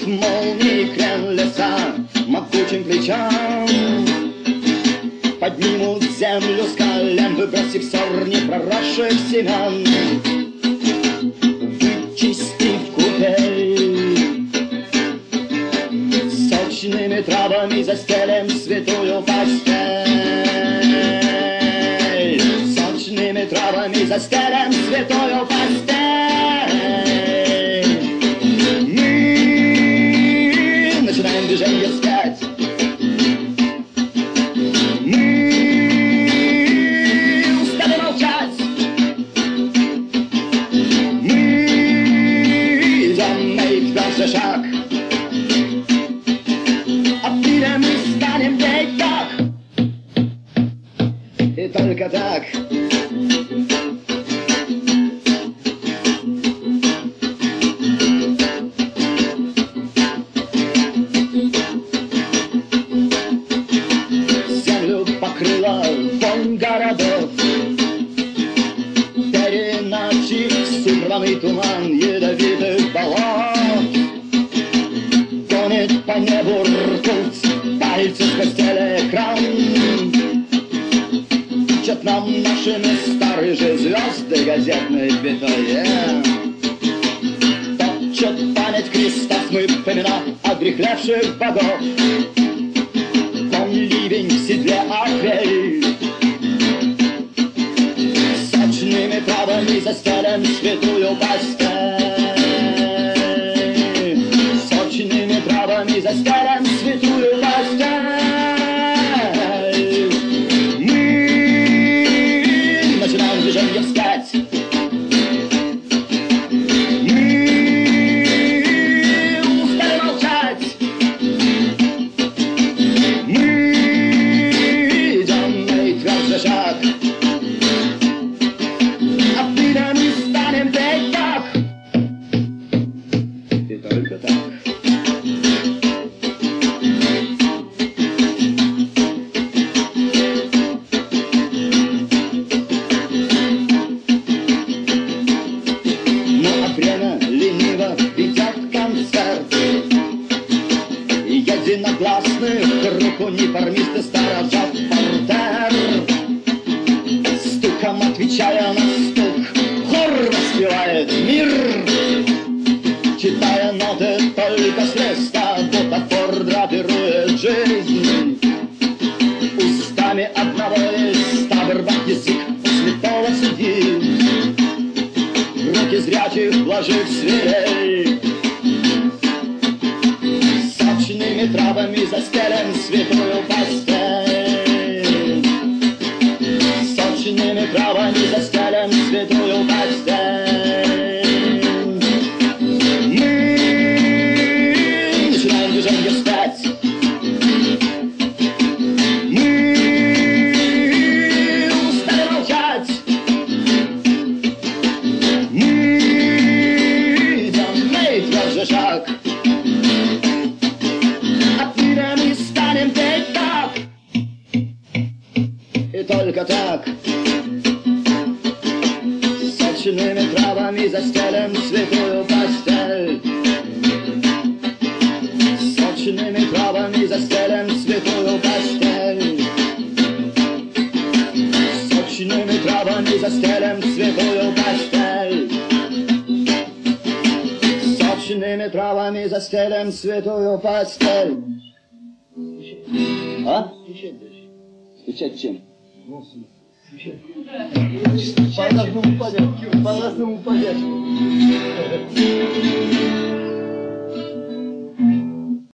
молнии крен леса могучим плечам. Поднимут землю с колен, выбросив ссор непроросших семян, вычистив купель. Сочными травами застелем святую постель. Сочными травами застелем святую постель. Мы начинаем движение вспять. Шаг. Отбилем и станем петь так. И только так. Землю покрыла вонь городов, переначив сырванный туман ядовитых болот. Гонит по небу ртуть, пальцы скостили экран. Чет нам наши места рыжие звезды газетной пятой. Точат память креста, смыв имена одряхлевших богов. Он ливень в седле апрель. Сочными травами застелем святую постель. Сочными травами застелем святую постель. Мы начинаем движение вспять. Мы устали молчать. Мы идем на твердый шаг. Отныне мы станем петь так. И только так. Единогласных рук униформисты сторожат портер. Стуком отвечая на стук, хор воспевает мир. Читая ноты только с листа, бутафор драпирует жизнь. Устами одного листа вырвать язык у святого судьи. Руки зрячих вложив свирель. Сочными травами застелем святую постель. Сочными травами застелем святую постель. Мы начинаем движение вспять. Мы устали молчать. Мы идем на твердый шаг. И только так. Сочными травами застелем святую постель. Сочными травами застелем святую постель. Сочными травами застелем святую постель. Сочными травами застелем святую постель. А? Стучать чем? По разному порядку.